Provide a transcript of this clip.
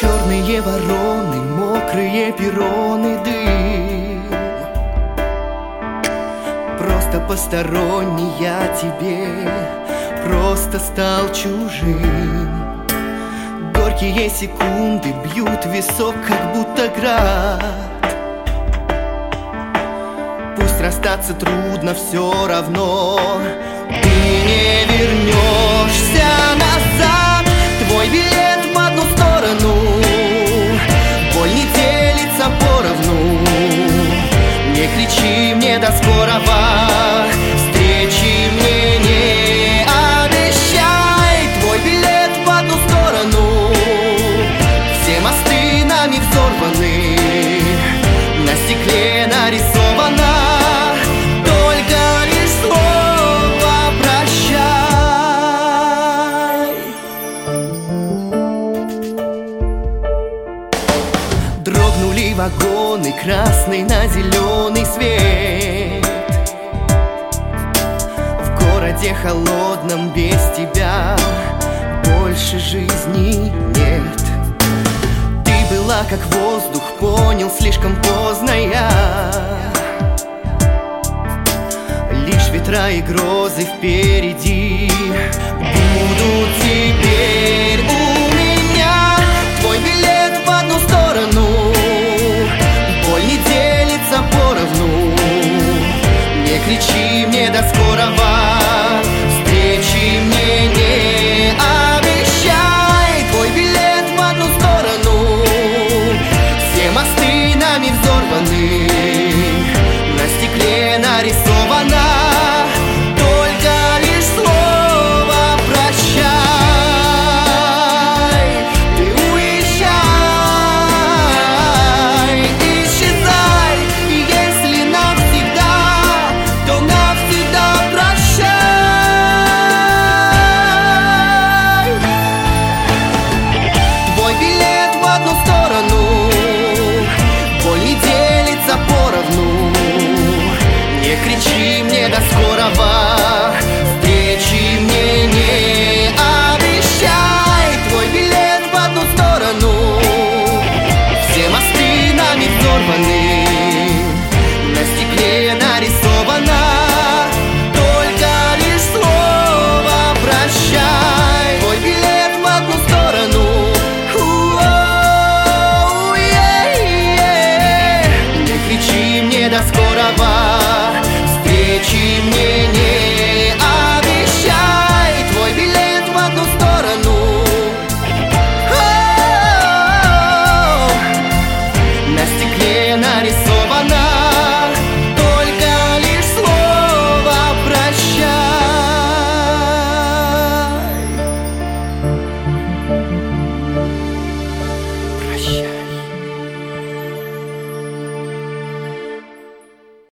Черные вороны, мокрые перроны, дым. Просто посторонний я тебе, просто стал чужим. Горькие секунды бьют в висок, как будто град. Пусть расстаться трудно, все равно ты не вернешься назад. Твой билет в одну сторону, боль не делится поровну. Не кричи мне до скорого, встречи мне не обещай. Твой билет в одну сторону, все мосты нами взорваны, на стекле нарисовано только лишь слово «прощай». Дрогнули вагоны, красный на зеленый свет. В городе холодном без тебя больше жизни нет. Ты была как воздух, понял слишком поздно я. Лишь ветра и грозы впереди будут теперь у меня. Твой билет в одну сторону, боль не делится поровну. Не кричи мне до скорого, встречи мне не обещай. Твой билет в одну сторону, все мосты нами взорваны, на стекле нарисовано только лишь слово «прощай». Ты уезжай, исчезай, и если навсегда, то навсегда прощай. Твой билет в одну сторону, боль не делится поровну. Не кричи мне до скорого, встречи мне не обещай. Твой билет в одну сторону, все мосты нами взорваны, на стекле нарисовано только лишь слово «прощай». Твой билет в одну сторону, не кричи мне до скорого, встречи мне не